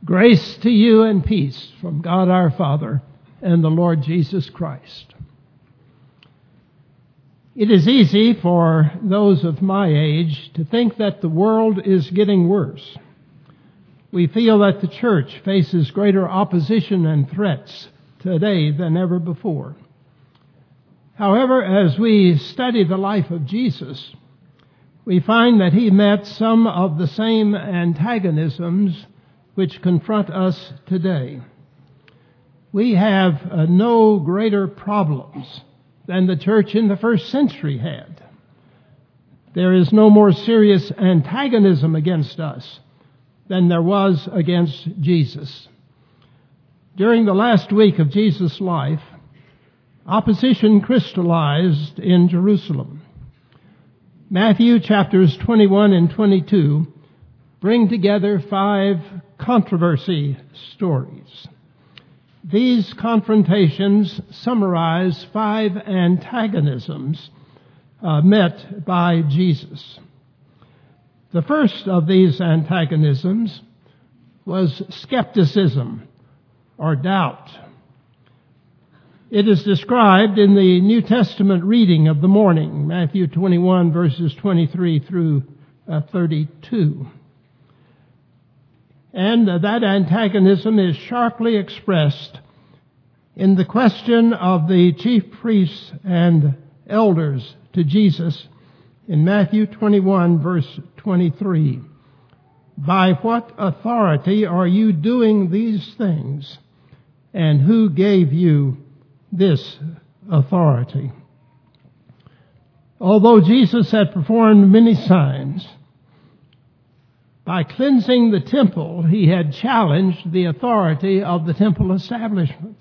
Grace to you and peace from God our Father and the Lord Jesus Christ. It is easy for those of my age to think that the world is getting worse. We feel that the church faces greater opposition and threats today than ever before. However, as we study the life of Jesus, we find that he met some of the same antagonisms which confront us today. We have no greater problems than the church in the first century had. There is no more serious antagonism against us than there was against Jesus. During the last week of Jesus' life, opposition crystallized in Jerusalem. Matthew chapters 21 and 22 bring together 5 controversy stories. These confrontations summarize 5 antagonisms met by Jesus. The first of these antagonisms was skepticism or doubt. It is described in the New Testament reading of the morning, Matthew 21 verses 23 through 32. And that antagonism is sharply expressed in the question of the chief priests and elders to Jesus in Matthew 21 verse 23. By what authority are you doing these things? And who gave you this authority? Although Jesus had performed many signs, by cleansing the temple, he had challenged the authority of the temple establishment.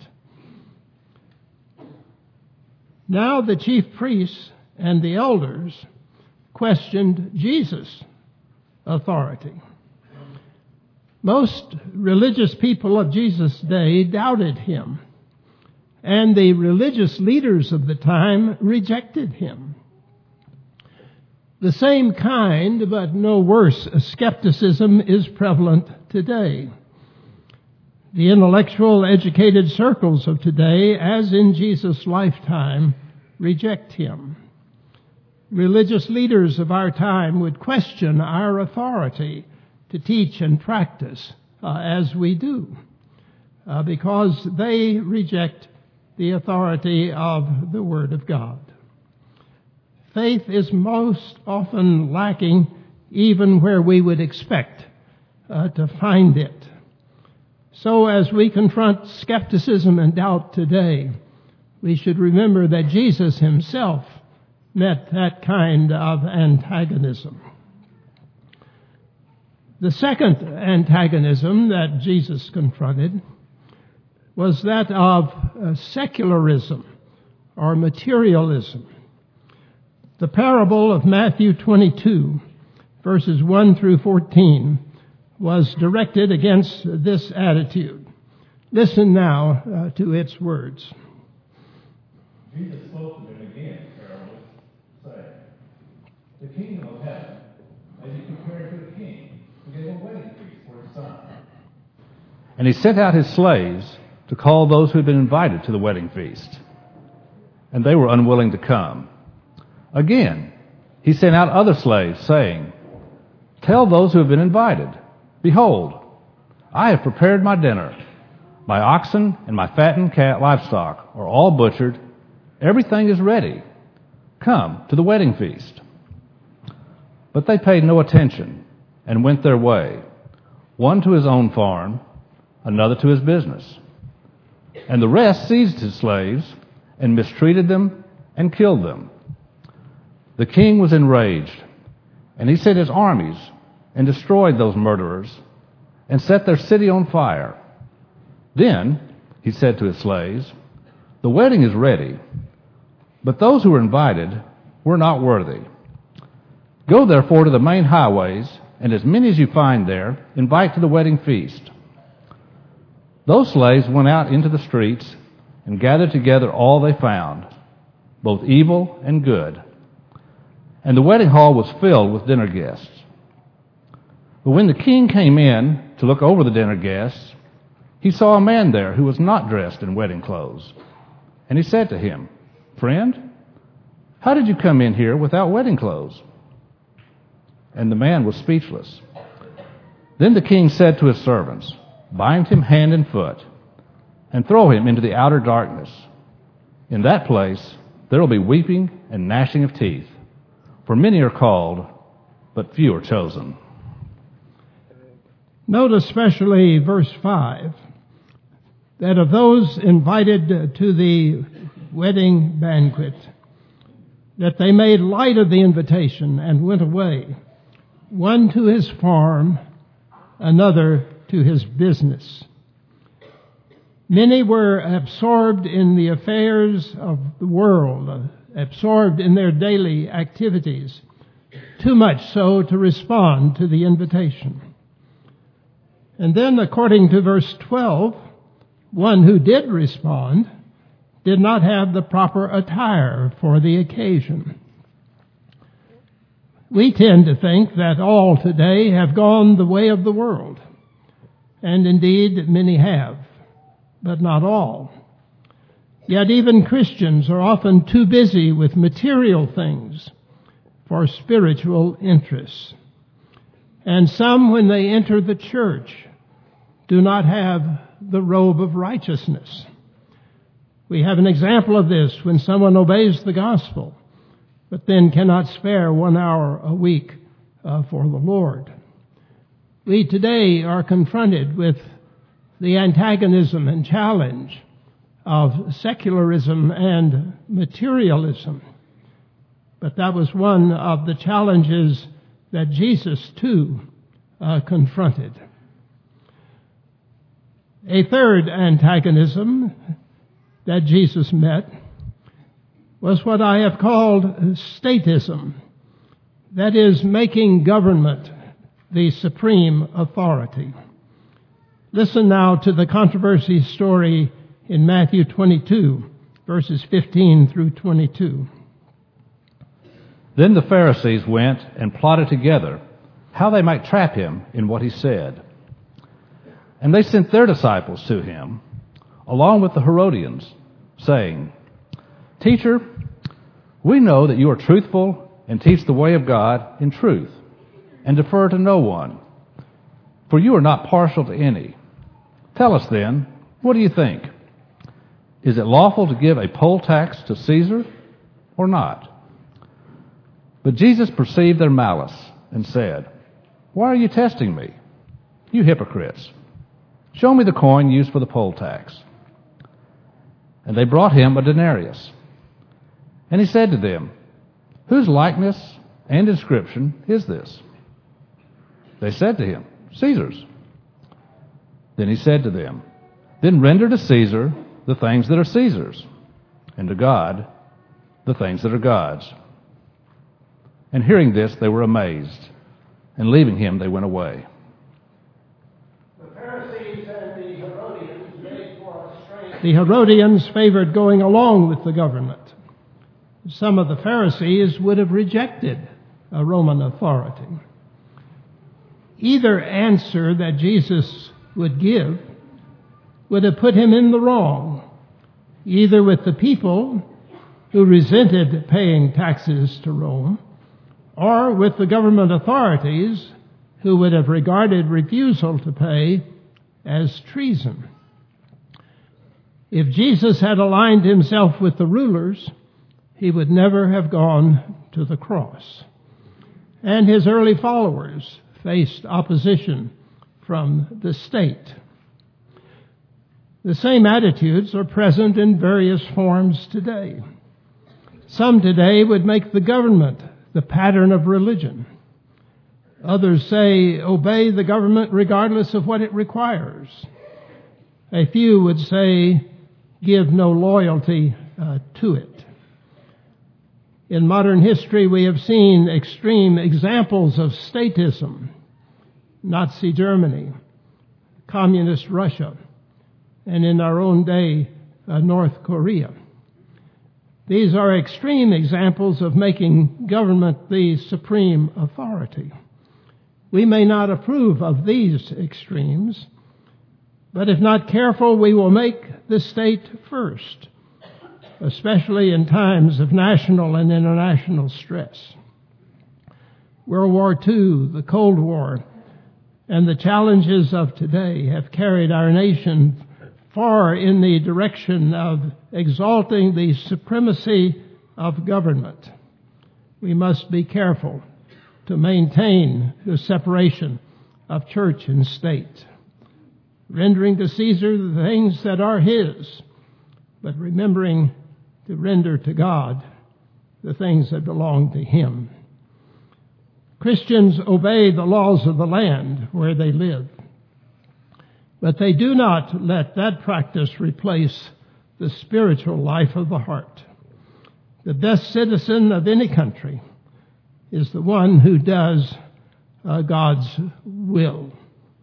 Now the chief priests and the elders questioned Jesus' authority. Most religious people of Jesus' day doubted him, and the religious leaders of the time rejected him. The same kind, but no worse, skepticism is prevalent today. The intellectual, educated circles of today, as in Jesus' lifetime, reject him. Religious leaders of our time would question our authority to teach and practice as we do, because they reject the authority of the Word of God. Faith is most often lacking even where we would expect to find it. So as we confront skepticism and doubt today, we should remember that Jesus himself met that kind of antagonism. The second antagonism that Jesus confronted was that of secularism or materialism. The parable of Matthew 22, verses 1 through 14, was directed against this attitude. Listen now to its words. Jesus spoke to them again in parables, saying, "The kingdom of heaven may be compared to a king who gave a wedding feast for his son. And he sent out his slaves to call those who had been invited to the wedding feast. And they were unwilling to come. Again, he sent out other slaves, saying, 'Tell those who have been invited, behold, I have prepared my dinner. My oxen and my fattened livestock are all butchered. Everything is ready. Come to the wedding feast.' But they paid no attention and went their way, one to his own farm, another to his business. And the rest seized his slaves and mistreated them and killed them. The king was enraged, and he sent his armies and destroyed those murderers and set their city on fire. Then he said to his slaves, 'The wedding is ready, but those who were invited were not worthy. Go therefore to the main highways, and as many as you find there, invite to the wedding feast.' Those slaves went out into the streets and gathered together all they found, both evil and good. And the wedding hall was filled with dinner guests. But when the king came in to look over the dinner guests, he saw a man there who was not dressed in wedding clothes. And he said to him, "Friend, how did you come in here without wedding clothes?" And the man was speechless. Then the king said to his servants, "Bind him hand and foot, and throw him into the outer darkness. In that place there will be weeping and gnashing of teeth, for many are called, but few are chosen." Note especially verse 5, that of those invited to the wedding banquet, that they made light of the invitation and went away, one to his farm, another to his business. Many were absorbed in the affairs of the world, absorbed in their daily activities, too much so to respond to the invitation. And then, according to verse 12, one who did respond did not have the proper attire for the occasion. We tend to think that all today have gone the way of the world, and indeed many have, but not all. Yet even Christians are often too busy with material things for spiritual interests. And some, when they enter the church, do not have the robe of righteousness. We have an example of this when someone obeys the gospel, but then cannot spare 1 hour a week for the Lord. We today are confronted with the antagonism and challenge of secularism and materialism. But that was one of the challenges that Jesus too confronted. A third antagonism that Jesus met was what I have called statism. That is, making government the supreme authority. Listen now to the controversy story in Matthew 22, verses 15 through 22. Then the Pharisees went and plotted together how they might trap him in what he said. And they sent their disciples to him, along with the Herodians, saying, "Teacher, we know that you are truthful and teach the way of God in truth, and defer to no one, for you are not partial to any. Tell us then, what do you think? Is it lawful to give a poll tax to Caesar or not?" But Jesus perceived their malice and said, "Why are you testing me, you hypocrites? Show me the coin used for the poll tax." And they brought him a denarius. And he said to them, "Whose likeness and inscription is this?" They said to him, "Caesar's." Then he said to them, "Then render to Caesar the things that are Caesar's, and to God the things that are God's." And hearing this, they were amazed, and leaving him, they went away. The Herodians favored going along with the government. Some of the Pharisees would have rejected a Roman authority. Either answer that Jesus would give would have put him in the wrong, either with the people who resented paying taxes to Rome, or with the government authorities who would have regarded refusal to pay as treason. If Jesus had aligned himself with the rulers, he would never have gone to the cross. And his early followers faced opposition from the state. The same attitudes are present in various forms today. Some today would make the government the pattern of religion. Others say, obey the government regardless of what it requires. A few would say, give no loyalty to it. In modern history, we have seen extreme examples of statism. Nazi Germany, Communist Russia, and in our own day, North Korea. These are extreme examples of making government the supreme authority. We may not approve of these extremes, but if not careful, we will make the state first, especially in times of national and international stress. World War II, the Cold War, and the challenges of today have carried our nation far in the direction of exalting the supremacy of government. We must be careful to maintain the separation of church and state, rendering to Caesar the things that are his, but remembering to render to God the things that belong to him. Christians obey the laws of the land where they live, but they do not let that practice replace the spiritual life of the heart. The best citizen of any country is the one who does God's will.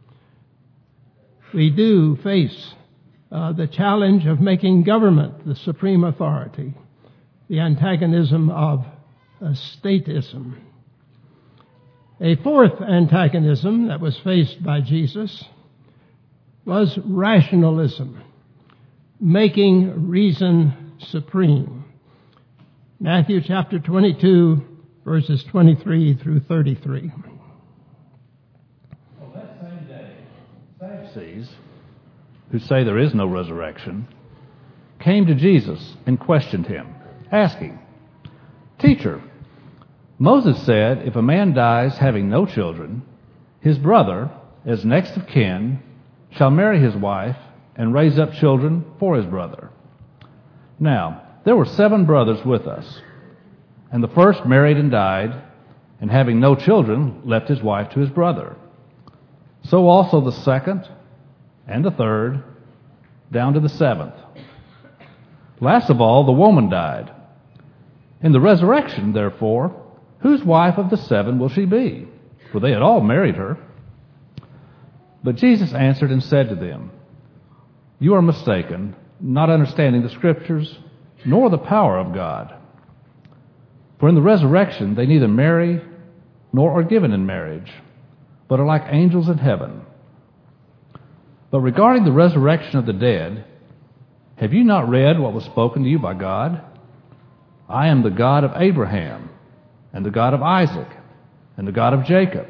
We do face the challenge of making government the supreme authority, the antagonism of statism. A fourth antagonism that was faced by Jesus was rationalism, making reason supreme. Matthew chapter 22, verses 23 through 33. On that same day, Sadducees, who say there is no resurrection, came to Jesus and questioned him, asking, "Teacher, Moses said if a man dies having no children, his brother, as next of kin, shall marry his wife and raise up children for his brother. Now, there were 7 brothers with us, and the first married and died, and having no children, left his wife to his brother. So also the second and the third, down to the 7th. Last of all, the woman died. In the resurrection, therefore, whose wife of the 7 will she be? For they had all married her." But Jesus answered and said to them, "You are mistaken, not understanding the Scriptures, nor the power of God. For in the resurrection they neither marry nor are given in marriage, but are like angels in heaven. But regarding the resurrection of the dead, have you not read what was spoken to you by God? I am the God of Abraham, and the God of Isaac, and the God of Jacob.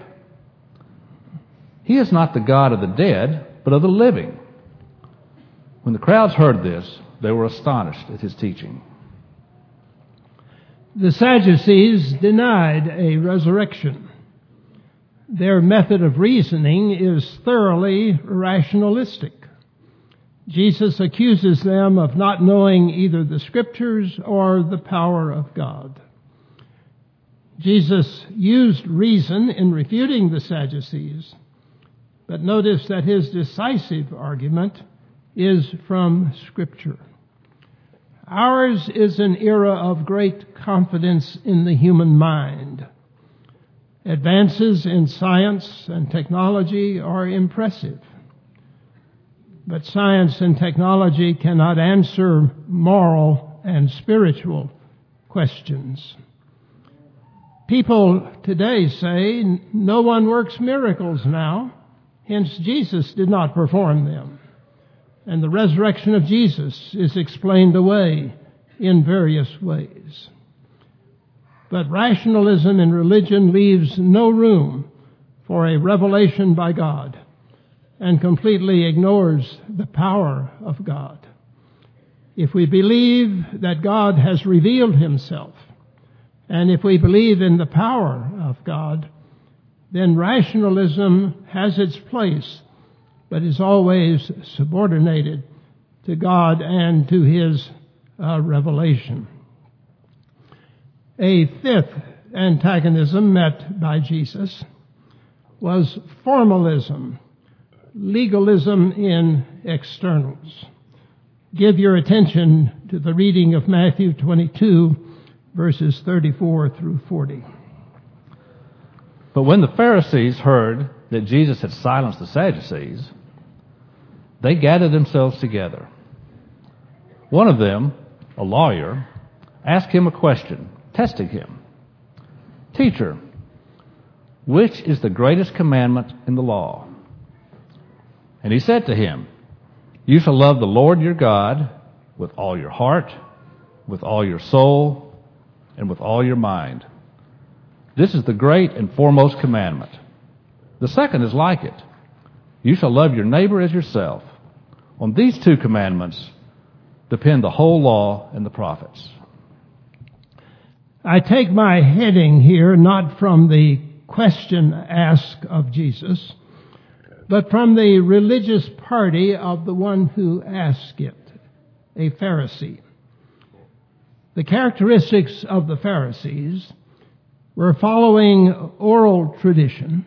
He is not the God of the dead, but of the living." When the crowds heard this, they were astonished at his teaching. The Sadducees denied a resurrection. Their method of reasoning is thoroughly rationalistic. Jesus accuses them of not knowing either the Scriptures or the power of God. Jesus used reason in refuting the Sadducees, but notice that his decisive argument is from Scripture. Ours is an era of great confidence in the human mind. Advances in science and technology are impressive, but science and technology cannot answer moral and spiritual questions. People today say no one works miracles now, hence Jesus did not perform them. And the resurrection of Jesus is explained away in various ways. But rationalism in religion leaves no room for a revelation by God and completely ignores the power of God. If we believe that God has revealed himself, and if we believe in the power of God, then rationalism has its place, but is always subordinated to God and to his revelation. A fifth antagonism met by Jesus was formalism, legalism in externals. Give your attention to the reading of Matthew 22, verses 34 through 40. But when the Pharisees heard that Jesus had silenced the Sadducees, they gathered themselves together. One of them, a lawyer, asked him a question, testing him. "Teacher, which is the greatest commandment in the law? And he said to him, You shall love the Lord your God with all your heart, with all your soul, and with all your mind. This is the great and foremost commandment. The second is like it. You shall love your neighbor as yourself. On these two commandments depend the whole law and the prophets. I take my heading here not from the question asked of Jesus, but from the religious party of the one who asked it, a Pharisee. The characteristics of the Pharisees were following oral tradition,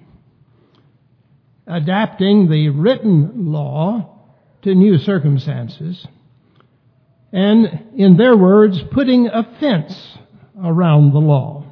adapting the written law to new circumstances, and, in their words, putting a fence around the law.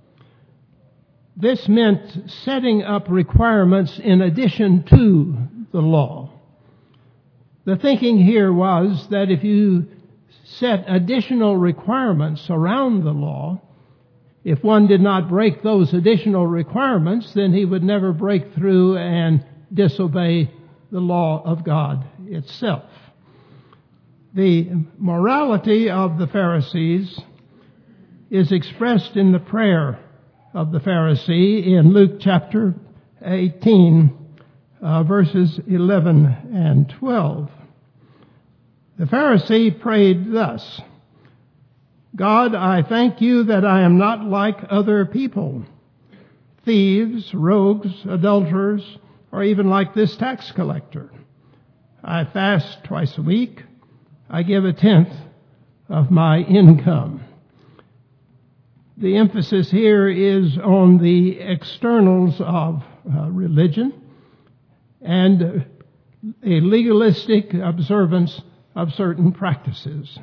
This meant setting up requirements in addition to the law. The thinking here was that if you set additional requirements around the law, if one did not break those additional requirements, then he would never break through and disobey the law of God itself. The morality of the Pharisees is expressed in the prayer of the Pharisee in Luke chapter 18, verses 11 and 12. The Pharisee prayed thus, God, I thank you that I am not like other people, thieves, rogues, adulterers, or even like this tax collector. I fast twice a week. I give 1/10 of my income. The emphasis here is on the externals of religion and a legalistic observance of certain practices.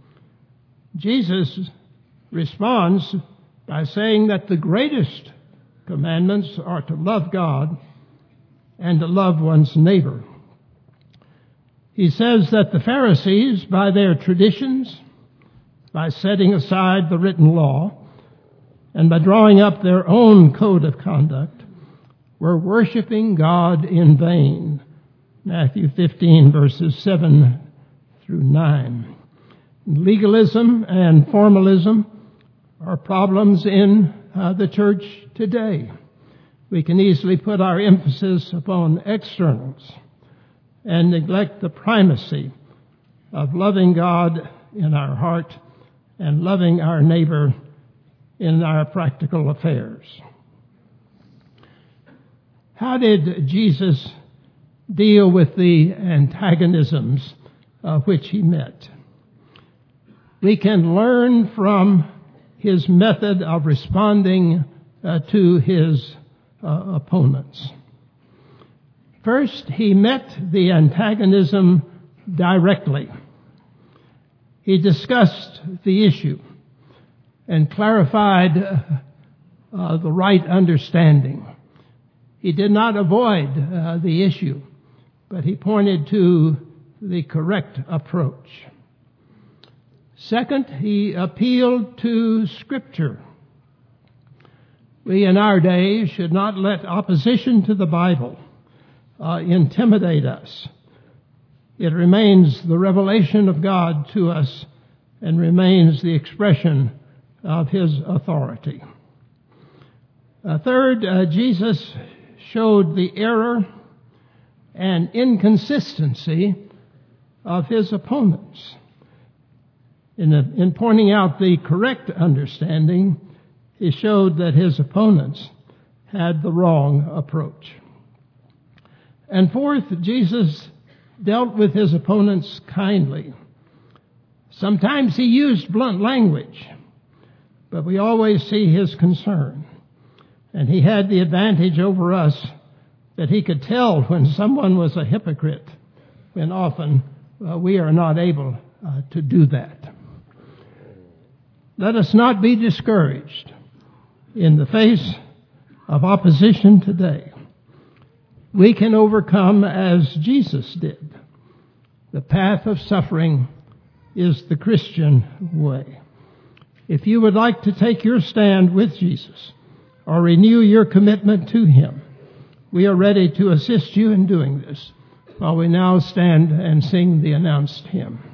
Jesus responds by saying that the greatest commandments are to love God and to love one's neighbor. He says that the Pharisees, by their traditions, by setting aside the written law, and by drawing up their own code of conduct, were worshiping God in vain. Matthew 15, verses 7 through 9. Legalism and formalism are problems in the church today. We can easily put our emphasis upon externals and neglect the primacy of loving God in our heart and loving our neighbor in our practical affairs. How did Jesus deal with the antagonisms which he met? We can learn from his method of responding to his opponents. First, he met the antagonism directly. He discussed the issue and clarified the right understanding. He did not avoid the issue, but he pointed to the correct approach. Second, he appealed to Scripture. We in our day should not let opposition to the Bible intimidate us. It remains the revelation of God to us and remains the expression of his authority. Third, Jesus showed the error and inconsistency of his opponents. In pointing out the correct understanding, he showed that his opponents had the wrong approach. And fourth, Jesus dealt with his opponents kindly. Sometimes he used blunt language, but we always see his concern. And he had the advantage over us that he could tell when someone was a hypocrite, when often we are not able to do that. Let us not be discouraged in the face of opposition today. We can overcome as Jesus did. The path of suffering is the Christian way. If you would like to take your stand with Jesus or renew your commitment to Him. We are ready to assist you in doing this while we now stand and sing the announced hymn.